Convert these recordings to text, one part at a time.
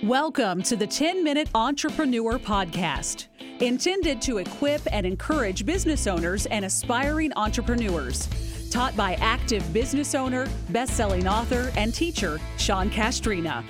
Welcome to the 10-Minute Entrepreneur Podcast, intended to equip and encourage business owners and aspiring entrepreneurs. Taught by active business owner, best-selling author, and teacher, Sean Castrina.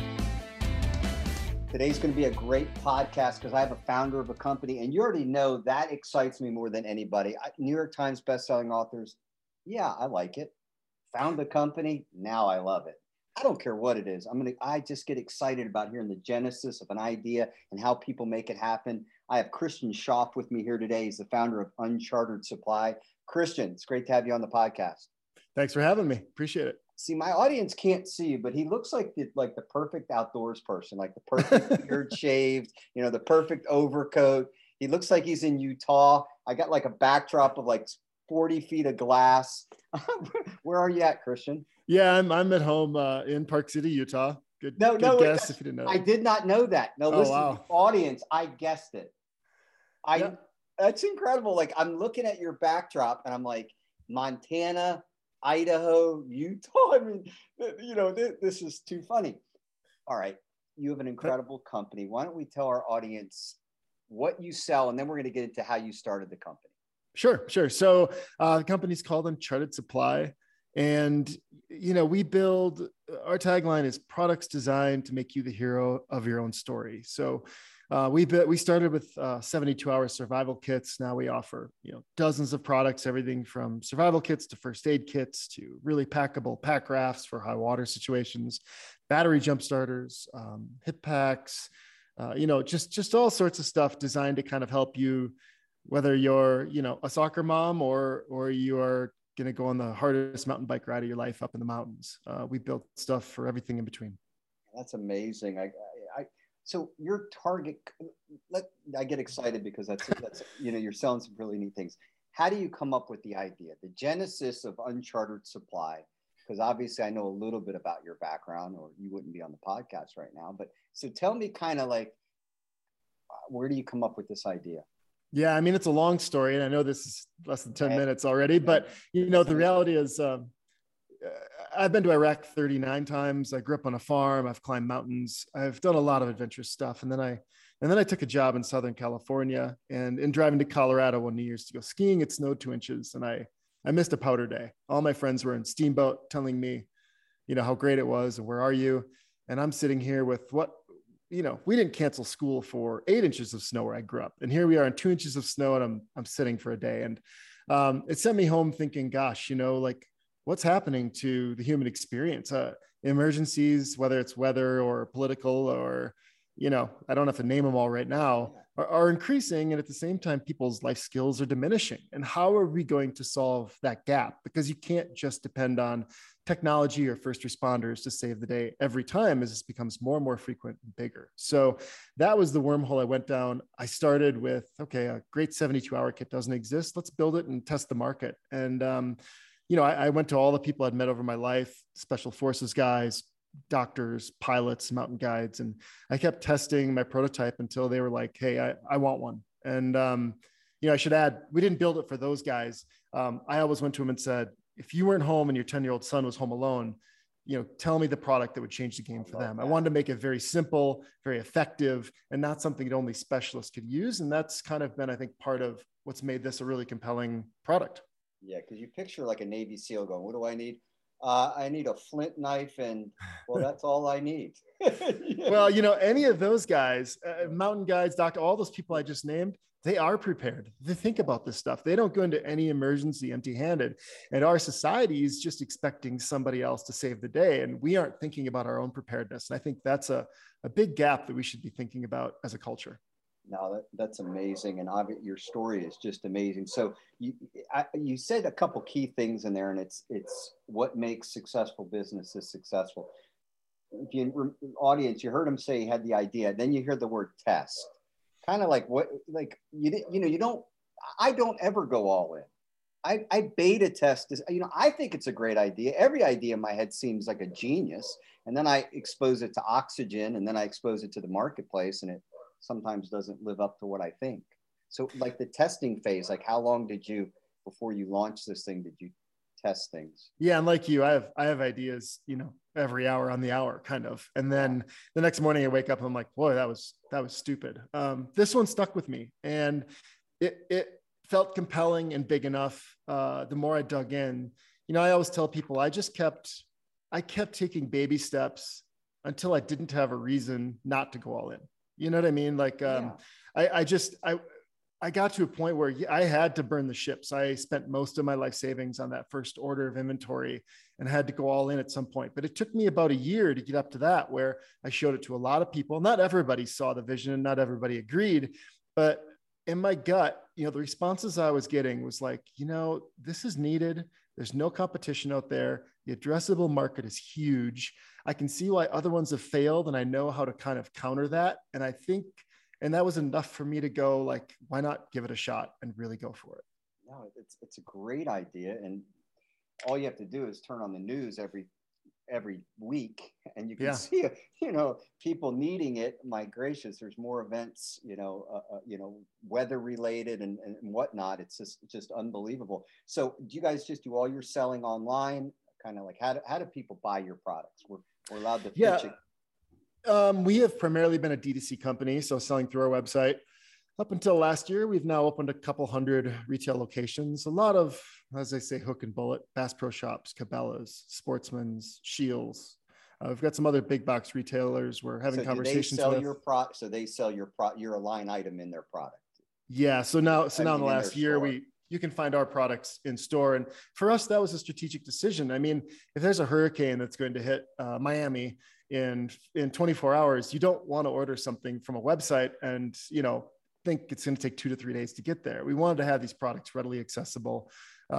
Today's going to be a great podcast because I have a founder of a company, and you already know that excites me more than anybody. New York Times best-selling authors, yeah, I like it. Found the company, now I love it. I don't care what it is. I just get excited about hearing the genesis of an idea and how people make it happen. I have Christian Schaff with me here today. He's the founder of Uncharted Supply. Christian, it's great to have you on the podcast. Thanks for having me. Appreciate it. See, my audience can't see you, but he looks like the perfect outdoors person, like the perfect beard shaved, the perfect overcoat. He looks like he's in Utah. I got like a backdrop of like 40 feet of glass. Where are you at, Christian? Yeah, I'm at home in Park City, Utah. Good guess if you didn't know. I did not know that. No, listen, wow. Audience, I guessed it. That's incredible. Like, I'm looking at your backdrop and I'm like, Montana, Idaho, Utah. I mean, this is too funny. All right. You have an incredible company. Why don't we tell our audience what you sell, and then we're going to get into how you started the company. Sure. So the company's called Uncharted Supply. And, we build, our tagline is products designed to make you the hero of your own story. So we started with 72-hour survival kits. Now we offer, dozens of products, everything from survival kits to first aid kits to really packable pack rafts for high water situations, battery jump starters, hip packs, just all sorts of stuff designed to kind of help you, whether you're, a soccer mom or you're going to go on the hardest mountain bike ride of your life up in the mountains. We built stuff for everything in between. That's amazing. So your target, I get excited because that's you're selling some really neat things. How do you come up with the idea, the genesis of Uncharted Supply? Because obviously I know a little bit about your background, or you wouldn't be on the podcast right now. But so tell me kind of like, where do you come up with this idea? Yeah, I mean, it's a long story, and I know this is less than 10 minutes already, but the reality is I've been to Iraq 39 times. I grew up on a farm. I've climbed mountains. I've done a lot of adventurous stuff. And then I took a job in Southern California, and in driving to Colorado one New Year's to go skiing, it snowed 2 inches, and I missed a powder day. All my friends were in Steamboat telling me, how great it was and where are you? And I'm sitting here with we didn't cancel school for 8 inches of snow where I grew up. And here we are in 2 inches of snow, and I'm sitting for a day. And it sent me home thinking, gosh, what's happening to the human experience? Emergencies, whether it's weather or political or, I don't have to name them all right now, are increasing. And at the same time, people's life skills are diminishing. And how are we going to solve that gap? Because you can't just depend on technology or first responders to save the day every time, as this becomes more and more frequent and bigger. So that was the wormhole I went down. I started with, a great 72-hour kit doesn't exist. Let's build it and test the market. And, I went to all the people I'd met over my life, special forces guys, doctors, pilots, mountain guides. And I kept testing my prototype until they were like, hey, I want one. And, I should add, we didn't build it for those guys. I always went to them and said, if you weren't home and your 10-year-old son was home alone, tell me the product that would change the game for them. I wanted to make it very simple, very effective, and not something that only specialists could use. And that's kind of been, I think, part of what's made this a really compelling product. Yeah, because you picture like a Navy SEAL going, what do I need? I need a flint knife, and that's all I need. Well, any of those guys, mountain guides, doctor, all those people I just named, they are prepared. They think about this stuff. They don't go into any emergency empty-handed. And our society is just expecting somebody else to save the day. And we aren't thinking about our own preparedness. And I think that's a big gap that we should be thinking about as a culture. No, that's amazing. And your story is just amazing. So you said a couple key things in there, and it's what makes successful businesses successful. If you audience, you heard him say he had the idea, then you hear the word test. Kind of like I don't ever go all in. I beta test this, I think it's a great idea. Every idea in my head seems like a genius. And then I expose it to oxygen, and then I expose it to the marketplace, and it sometimes doesn't live up to what I think. So like the testing phase, like how long before you launched this thing, did you test things. Yeah. And like you, I have ideas, every hour on the hour kind of. And then the next morning I wake up and I'm like, boy, that was stupid. This one stuck with me, and it felt compelling and big enough. The more I dug in, I always tell people I kept taking baby steps until I didn't have a reason not to go all in. You know what I mean? Like, I got to a point where I had to burn the ships. I spent most of my life savings on that first order of inventory and had to go all in at some point. But it took me about a year to get up to that, where I showed it to a lot of people. Not everybody saw the vision and not everybody agreed, but in my gut, the responses I was getting was like, this is needed. There's no competition out there. The addressable market is huge. I can see why other ones have failed, and I know how to kind of counter that. And I think, and that was enough for me to go like, why not give it a shot and really go for it? No, it's a great idea. And all you have to do is turn on the news every week, and you can see, people needing it. My gracious, there's more events, weather related and whatnot. It's just unbelievable. So do you guys just do all your selling online? Kind of like, how do people buy your products? We're allowed to pitch it. We have primarily been a D2C company, so selling through our website. Up until last year, we've now opened a couple hundred retail locations. A lot of, as I say, hook and bullet, Bass Pro Shops, Cabela's, Sportsman's, Scheels. We've got some other big box retailers we're having conversations with. So they sell you're a line item in their product. Yeah. So now in the last year, you can find our products in store. And for us, that was a strategic decision. I mean, if there's a hurricane that's going to hit Miami in 24 hours, you don't want to order something from a website and, think it's going to take 2 to 3 days to get there. We wanted to have these products readily accessible.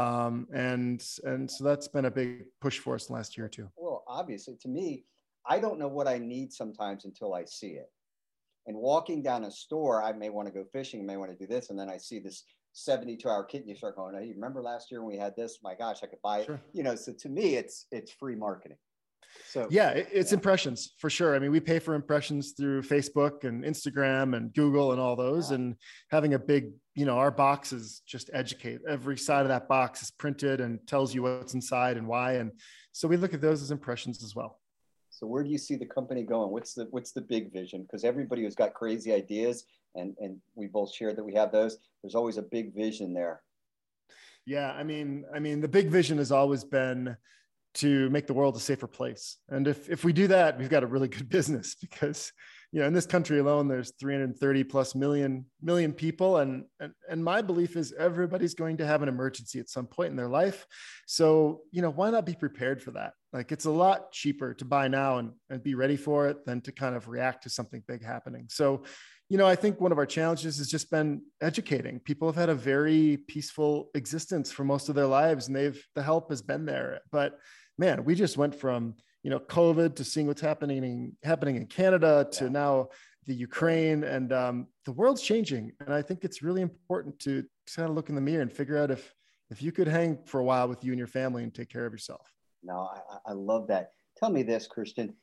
And so that's been a big push for us last year or two. Well, obviously to me, I don't know what I need sometimes until I see it. And walking down a store, I may want to go fishing, may want to do this. And then I see this 72-hour kit and you start going, hey, you remember last year when we had this? My gosh, I could buy it. Sure. So to me, it's free marketing. So yeah, it's impressions for sure. I mean, we pay for impressions through Facebook and Instagram and Google and all those, and having a big, our box is just educate. Every side of that box is printed and tells you what's inside and why. And so we look at those as impressions as well. So where do you see the company going? What's the big vision? Because everybody who's got crazy ideas, and we both shared that we have those, there's always a big vision there. Yeah. I mean, the big vision has always been to make the world a safer place. And if we do that, we've got a really good business, because, in this country alone, there's 330 plus million people. And my belief is everybody's going to have an emergency at some point in their life. So, why not be prepared for that? Like, it's a lot cheaper to buy now and be ready for it than to kind of react to something big happening. So, I think one of our challenges has just been educating. People have had a very peaceful existence for most of their lives, and the help has been there. But man, we just went from, COVID to seeing what's happening in Canada to now the Ukraine, and the world's changing. And I think it's really important to kind of look in the mirror and figure out if you could hang for a while with you and your family and take care of yourself. No, I love that. Tell me this, Christian,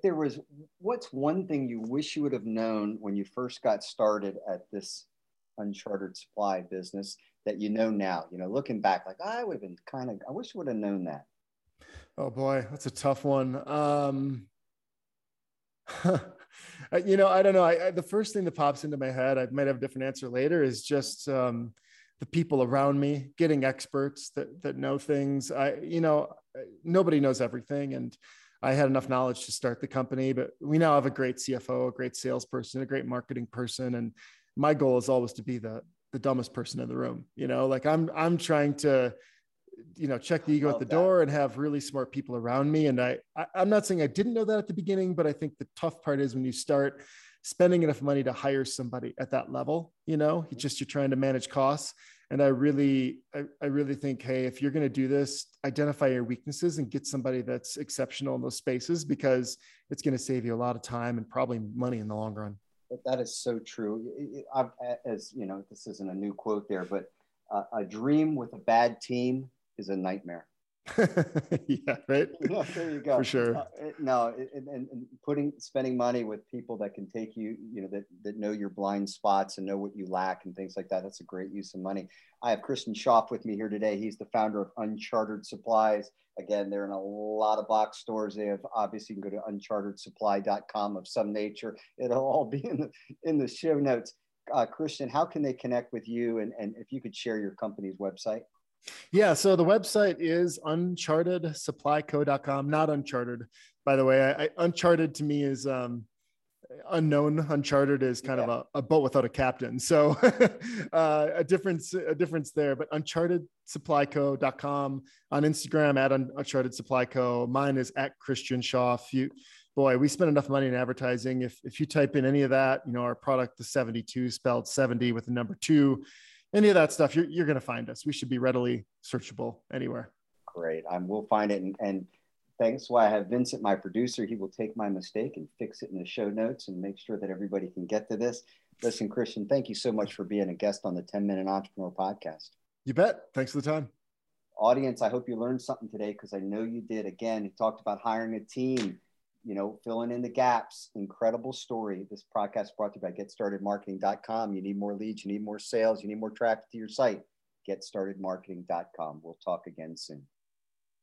what's one thing you wish you would have known when you first got started at this uncharted supply business that now, looking back, like I would have been I wish I would have known that. Oh boy, that's a tough one. I don't know. The first thing that pops into my head, I might have a different answer later, is just the people around me, getting experts that know things. Nobody knows everything. And I had enough knowledge to start the company, but we now have a great CFO, a great salesperson, a great marketing person. And my goal is always to be the dumbest person in the room. Like I'm trying to, check the ego at the door and have really smart people around me. And I'm not saying I didn't know that at the beginning, but I think the tough part is when you start spending enough money to hire somebody at that level, you're trying to manage costs. And I really think, hey, if you're going to do this, identify your weaknesses and get somebody that's exceptional in those spaces, because it's going to save you a lot of time and probably money in the long run. That is so true. As you know, this isn't a new quote there, but a dream with a bad team is a nightmare. Yeah, right. Yeah, there you go. For sure. Spending money with people that can take you, that know your blind spots and know what you lack and things like that. That's a great use of money. I have Christian Schaaf with me here today. He's the founder of Uncharted Supplies. Again, they're in a lot of box stores. They have, obviously, you can go to unchartedsupply.com of some nature. It'll all be in the show notes. Christian, how can they connect with you? And if you could share your company's website. Yeah, so the website is unchartedsupplyco.com, not Uncharted, by the way. Uncharted to me is unknown. Uncharted is kind of a boat without a captain. So a difference there, but unchartedsupplyco.com, on Instagram at Uncharted Supply Co. Mine is at Christian Schaaf. Boy, we spend enough money in advertising. If you type in any of that, our product, the 72 spelled 70 with the number 2, any of that stuff, you're going to find us. We should be readily searchable anywhere. Great. We'll find it. And thanks why I have Vincent, my producer. He will take my mistake and fix it in the show notes and make sure that everybody can get to this. Listen, Christian, thank you so much for being a guest on the 10-Minute Entrepreneur Podcast. You bet. Thanks for the time. Audience, I hope you learned something today, because I know you did. Again, he talked about hiring a team, filling in the gaps. Incredible story. This podcast brought to you by GetStartedMarketing.com. You need more leads, you need more sales, you need more traffic to your site. GetStartedMarketing.com. We'll talk again soon.